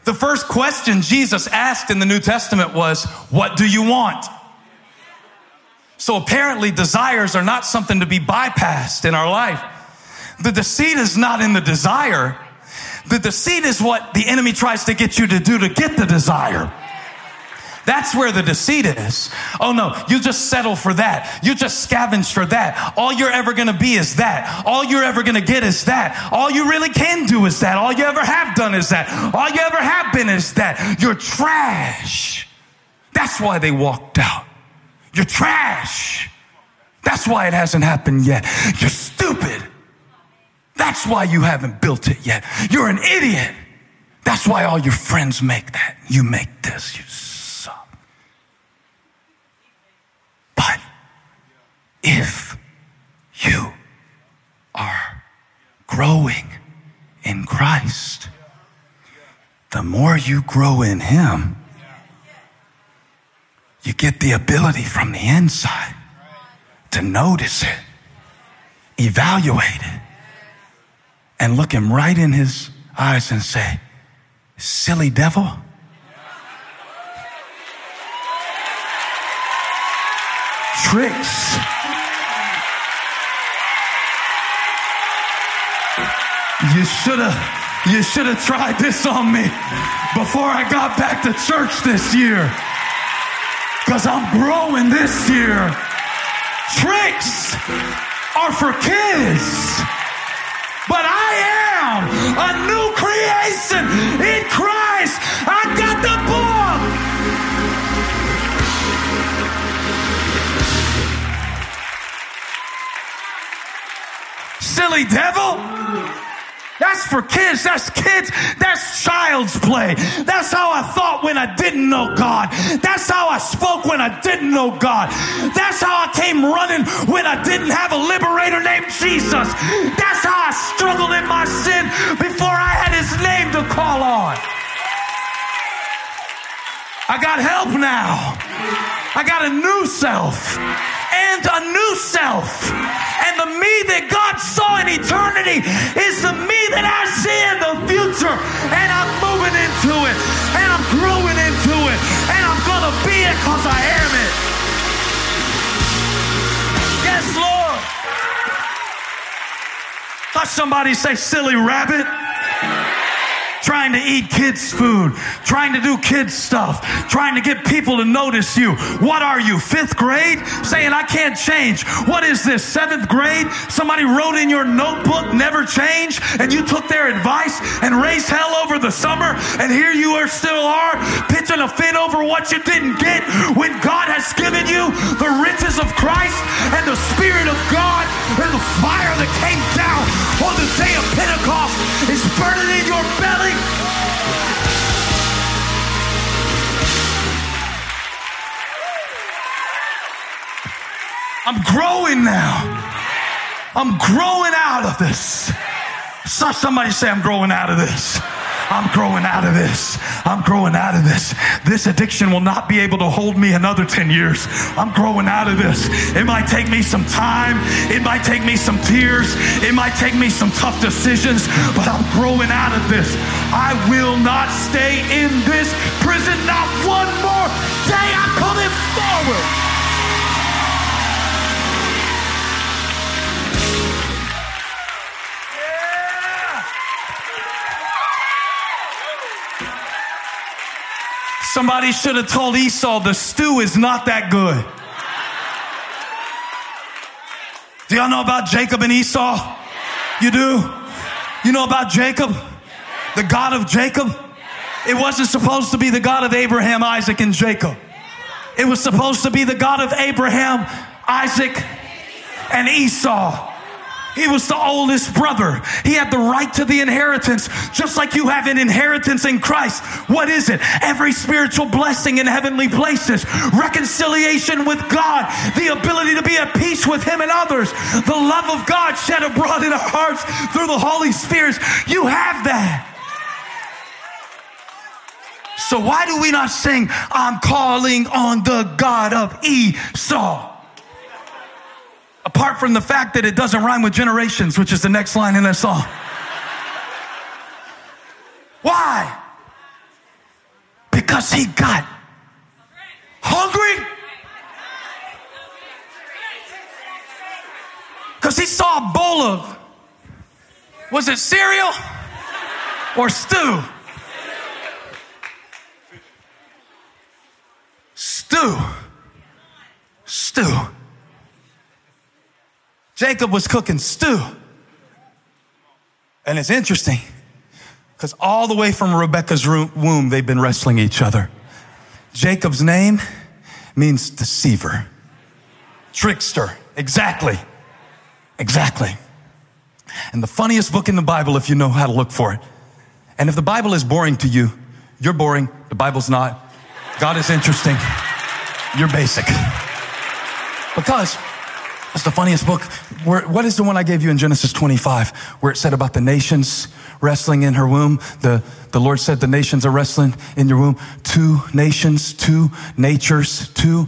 The first question Jesus asked in the New Testament was, what do you want? So apparently desires are not something to be bypassed in our life. The deceit is not in the desire. The deceit is what the enemy tries to get you to do to get the desire. That's where the deceit is. Oh no, you just settle for that. You just scavenge for that. All you're ever going to be is that. All you're ever going to get is that. All you really can do is that. All you ever have done is that. All you ever have been is that. You're trash. That's why they walked out. You're trash. That's why it hasn't happened yet. You're stupid. That's why you haven't built it yet. You're an idiot. That's why all your friends make that. You make this. You suck. But if you are growing in Christ, the more you grow in Him, you get the ability from the inside to notice it, evaluate it, and look Him right in His eyes and say, silly devil. Tricks. You should have tried this on me before I got back to church this year. Because I'm growing this year. Tricks are for kids. But I am a new creation in Christ. I got the book. Silly devil. That's for kids. That's kids. That's child's play. That's how I thought when I didn't know God. That's how I spoke when I didn't know God. That's how I came running when I didn't have a liberator named Jesus. That's how I struggled in my sin before I had His name to call on. I got help now. I got a new self. And a new self. And the me that God saw in eternity is the me that I see in the future. And I'm moving into it. And I'm growing into it. And I'm going to be it because I am it. Yes, Lord. Touch somebody, say, silly rabbit. Trying to eat kids' food, trying to do kids' stuff, trying to get people to notice you. What are you, 5th grade? Saying, I can't change. What is this, 7th grade? Somebody wrote in your notebook, never change, and you took their advice and raised hell over the summer, and here you still are, pitching a fit over what you didn't get when God has given you the riches of Christ and the Spirit of God and the fire that came down on the day of Pentecost is burning in your belly. I'm growing now. I'm growing out of this. So somebody say, I'm growing out of this. I'm growing out of this. I'm growing out of this. This addiction will not be able to hold me another 10 years. I'm growing out of this. It might take me some time. It might take me some tears. It might take me some tough decisions, but I'm growing out of this. I will not stay in this prison not one more day. I'm coming forward. Somebody should have told Esau the stew is not that good. Do y'all know about Jacob and Esau? You do? You know about Jacob? The God of Jacob? It wasn't supposed to be the God of Abraham, Isaac, and Jacob. It was supposed to be the God of Abraham, Isaac, and Esau. He was the oldest brother. He had the right to the inheritance, just like you have an inheritance in Christ. What is it? Every spiritual blessing in heavenly places, reconciliation with God, the ability to be at peace with Him and others, the love of God shed abroad in our hearts through the Holy Spirit. You have that. So why do we not sing, I'm calling on the God of Esau? Apart from the fact that it doesn't rhyme with generations, which is the next line in that song. Why? because he got hungry? Because he saw a bowl of, was it cereal or stew? Stew. Jacob was cooking stew. And it's interesting because all the way from Rebekah's womb, they've been wrestling each other. Jacob's name means deceiver, trickster. Exactly. And the funniest book in the Bible, if you know how to look for it. And if the Bible is boring to you, you're boring. The Bible's not. God is interesting. You're basic. Because it's the funniest book. What is the one I gave you in Genesis 25, where it said about the nations wrestling in her womb? The Lord said the nations are wrestling in your womb. 2 nations, 2 natures, 2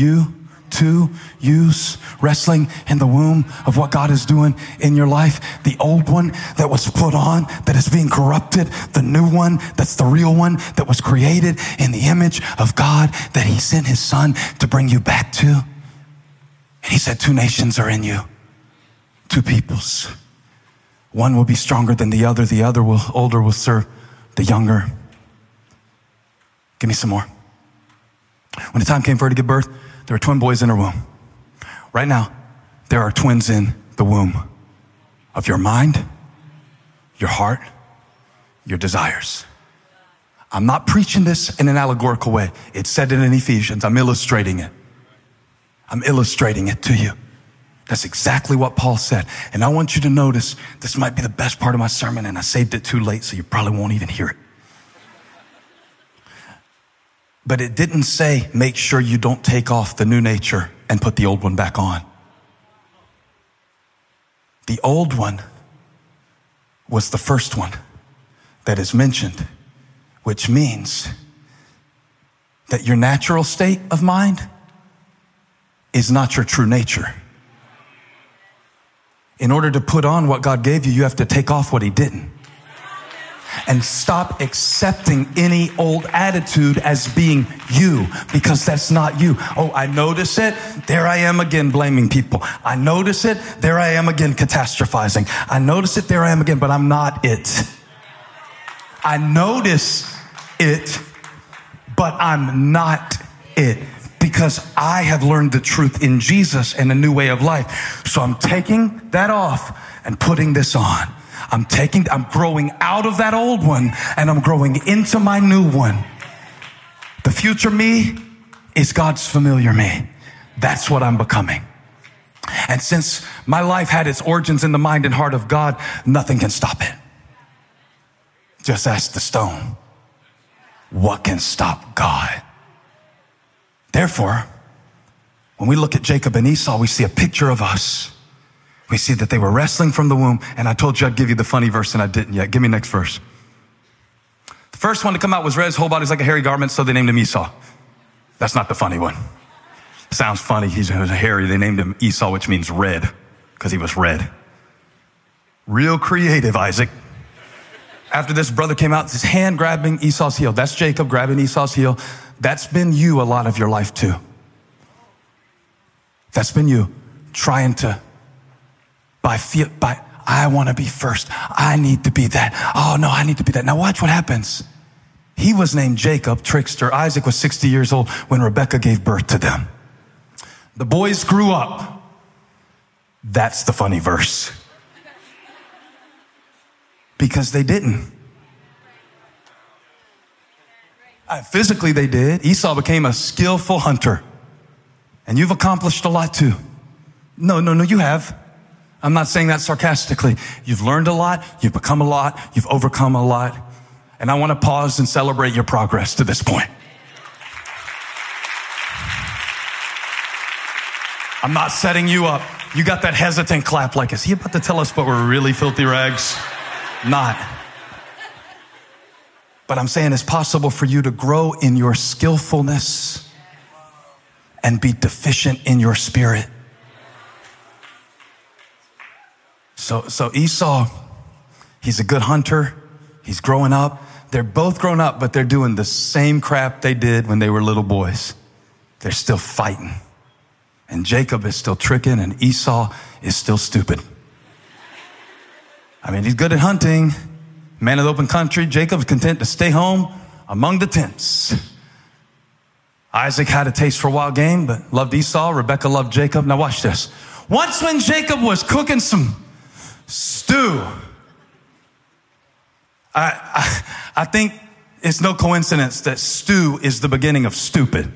yous wrestling in the womb of what God is doing in your life. The old one that was put on, that is being corrupted. The new one, that's the real one, that was created in the image of God, that he sent his son to bring you back to. And he said 2 nations are in you, 2 peoples. One will be stronger than the other. The older will serve the younger. Give me some more. When the time came for her to give birth, there were twin boys in her womb. Right now, there are twins in the womb of your mind, your heart, your desires. I'm not preaching this in an allegorical way. It said it in Ephesians. I'm illustrating it. I'm illustrating it to you. That's exactly what Paul said. And I want you to notice, this might be the best part of my sermon, and I saved it too late, so you probably won't even hear it. But it didn't say, make sure you don't take off the new nature and put the old one back on. The old one was the first one that is mentioned, which means that your natural state of mind is not your true nature. In order to put on what God gave you, you have to take off what he didn't. And stop accepting any old attitude as being you, because that's not you. Oh, I notice it. There I am again blaming people. I notice it. There I am again catastrophizing. I notice it. There I am again, but I'm not it. I notice it, but I'm not it, because I have learned the truth in Jesus and a new way of life. So I'm taking that off and putting this on. I'm growing out of that old one and I'm growing into my new one. The future me is God's familiar me. That's what I'm becoming. And since my life had its origins in the mind and heart of God, nothing can stop it. Just ask the stone, what can stop God? Therefore, when we look at Jacob and Esau, we see a picture of us. We see that they were wrestling from the womb. And I told you I'd give you the funny verse, and I didn't yet. Give me next verse. The first one to come out was red. His whole body's like a hairy garment, so they named him Esau. That's not the funny one. Sounds funny. He was hairy. They named him Esau, which means red, because he was red. Real creative, Isaac. After this, brother came out, his hand grabbing Esau's heel. That's Jacob grabbing Esau's heel. That's been you a lot of your life too. That's been you trying to, I want to be first. I need to be that. Oh no, I need to be that. Now watch what happens. He was named Jacob, trickster. Isaac was 60 years old when Rebekah gave birth to them. The boys grew up. That's the funny verse. Because they didn't. Physically they did. Esau became a skillful hunter. And you've accomplished a lot too. No, you have. I'm not saying that sarcastically. You've learned a lot. You've become a lot. You've overcome a lot. And I want to pause and celebrate your progress to this point. I'm not setting you up. You got that hesitant clap like, is he about to tell us what we're really filthy rags? Not. But I'm saying it's possible for you to grow in your skillfulness and be deficient in your spirit. So Esau, he's a good hunter. He's growing up. they're both grown up, but they're doing the same crap they did when they were little boys. They're still fighting. And Jacob is still tricking, and Esau is still stupid. I mean, he's good at hunting, man of the open country. Jacob's content to stay home among the tents. Isaac had a taste for wild game, but loved Esau. Rebekah loved Jacob. Now watch this. Once when Jacob was cooking some stew, I think it's no coincidence that stew is the beginning of stupid.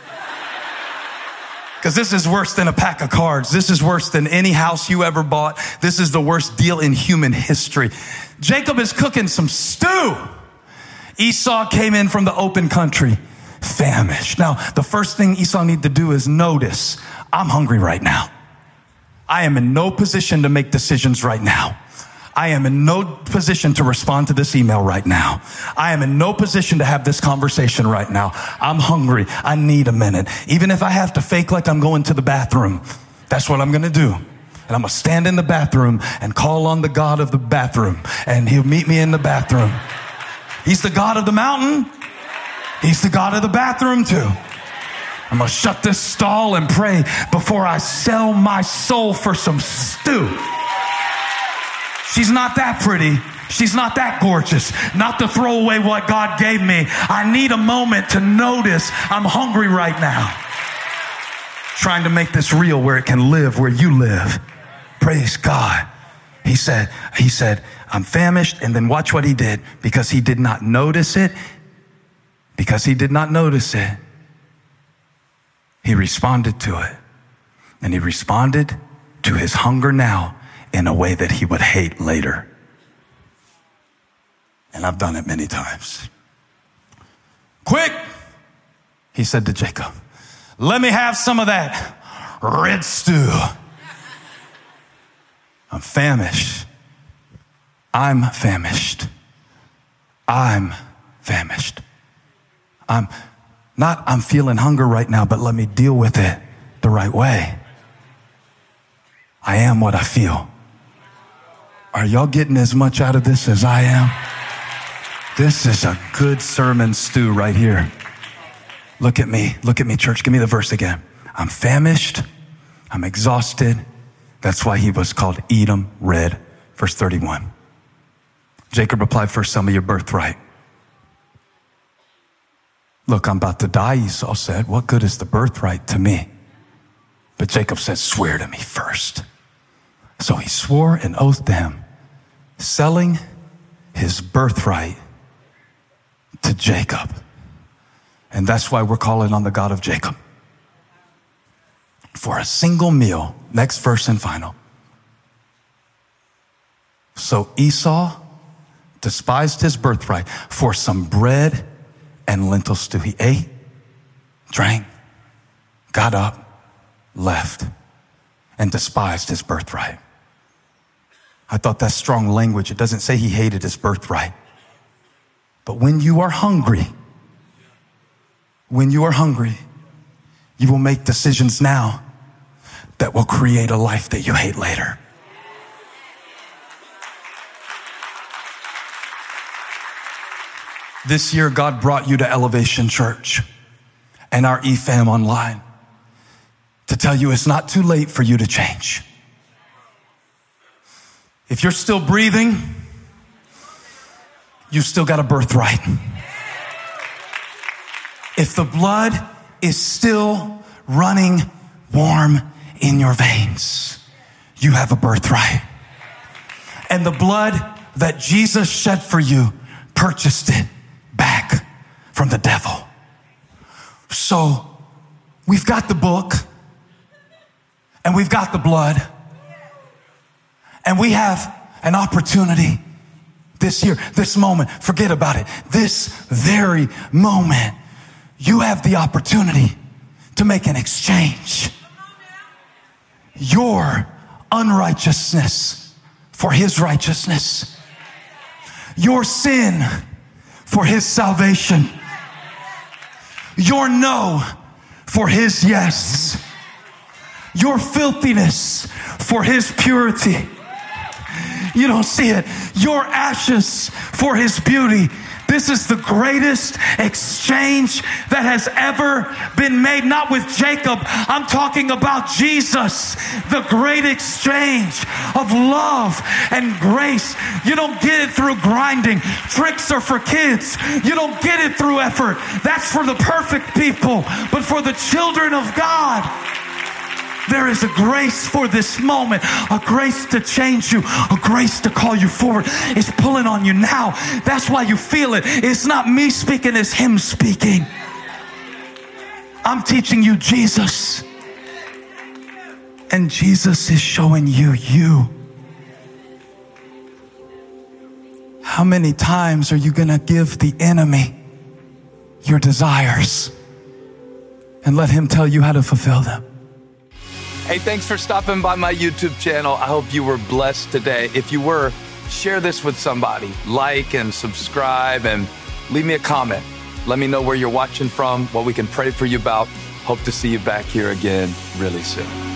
Because this is worse than a pack of cards. This is worse than any house you ever bought. This is the worst deal in human history. Jacob is cooking some stew. Esau came in from the open country, famished. Now, the first thing Esau needs to do is notice, I'm hungry right now. I am in no position to make decisions right now. I am in no position to respond to this email right now. I am in no position to have this conversation right now. I'm hungry. I need a minute. Even if I have to fake like I'm going to the bathroom, that's what I'm going to do. And I'm going to stand in the bathroom and call on the God of the bathroom, and he'll meet me in the bathroom. He's the God of the mountain. He's the God of the bathroom too. I'm going to shut this stall and pray before I sell my soul for some stew. She's not that pretty. She's not that gorgeous. Not to throw away what God gave me. I need a moment to notice I'm hungry right now. Trying to make this real where it can live where you live. Praise God. He said, I'm famished. And then watch what he did. Because he did not notice it. He responded to it. And he responded to his hunger now in a way that he would hate later. And I've done it many times. Quick, he said to Jacob, let me have some of that red stew. I'm famished. I'm feeling hunger right now, but let me deal with it the right way. I am what I feel. Are y'all getting as much out of this as I am? This is a good sermon stew right here. Look at me, church. Give me the verse again. I'm famished. I'm exhausted. That's why he was called Edom Red. Verse 31. Jacob replied, first sell me your birthright. Look, I'm about to die, Esau said. What good is the birthright to me? But Jacob said, swear to me first. So he swore an oath to him, selling his birthright to Jacob. And that's why we're calling on the God of Jacob. For a single meal, next verse and final. So Esau despised his birthright for some bread and lentil stew. He ate, drank, got up, left, and despised his birthright. I thought that's strong language. It doesn't say he hated his birthright. But when you are hungry, you will make decisions now that will create a life that you hate later. This year, God brought you to Elevation Church and our eFam online to tell you it's not too late for you to change. If you're still breathing, you've still got a birthright. If the blood is still running warm in your veins, you have a birthright. And the blood that Jesus shed for you purchased it back from the devil. So we've got the book and we've got the blood. And we have an opportunity this year, this moment, forget about it. This very moment, you have the opportunity to make an exchange. Your unrighteousness for his righteousness. Your sin for his salvation. Your no for his yes. Your filthiness for his purity. You don't see it. Your ashes for his beauty. This is the greatest exchange that has ever been made. Not with Jacob. I'm talking about Jesus. The great exchange of love and grace. You don't get it through grinding. Tricks are for kids. You don't get it through effort. That's for the perfect people. But for the children of God, there is a grace for this moment, a grace to change you, a grace to call you forward. It's pulling on you now. That's why you feel it. It's not me speaking, it's Him speaking. I'm teaching you Jesus. And Jesus is showing you. How many times are you going to give the enemy your desires and let him tell you how to fulfill them? Hey, thanks for stopping by my YouTube channel. I hope you were blessed today. If you were, share this with somebody. Like and subscribe and leave me a comment. Let me know where you're watching from, what we can pray for you about. Hope to see you back here again really soon.